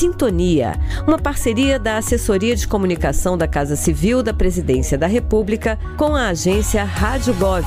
Sintonia, uma parceria da Assessoria de Comunicação da Casa Civil da Presidência da República com a agência Rádio Gov.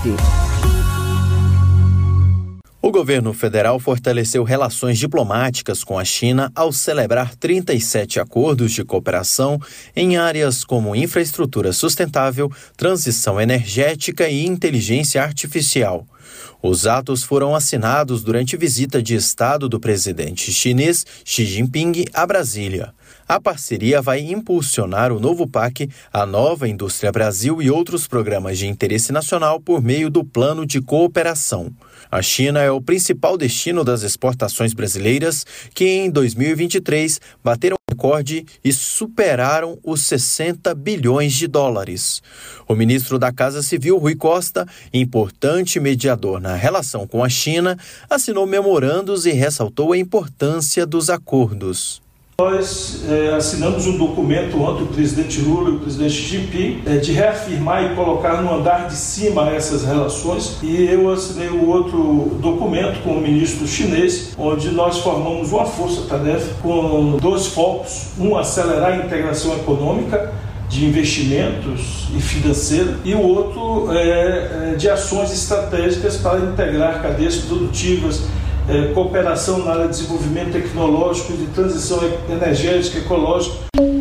O governo federal fortaleceu relações diplomáticas com a China ao celebrar 37 acordos de cooperação em áreas como infraestrutura sustentável, transição energética e inteligência artificial. Os atos foram assinados durante visita de Estado do presidente chinês Xi Jinping a Brasília. A parceria vai impulsionar o novo PAC, a Nova Indústria Brasil e outros programas de interesse nacional por meio do Plano de Cooperação. A China é o principal destino das exportações brasileiras, que em 2023 bateram recorde e superaram os 60 bilhões de dólares. O ministro da Casa Civil, Rui Costa, importante mediador na relação com a China, assinou memorandos e ressaltou a importância dos acordos. Nós assinamos um documento ontem, o presidente Lula e o presidente Xi Jinping, de reafirmar e colocar no andar de cima essas relações, e eu assinei o outro documento com o ministro chinês, onde nós formamos uma força-tarefa com 2 focos: um, acelerar a integração econômica, de investimentos e financeira, e o outro de ações estratégicas para integrar cadeias produtivas, cooperação na área de desenvolvimento tecnológico e de transição energética e ecológica.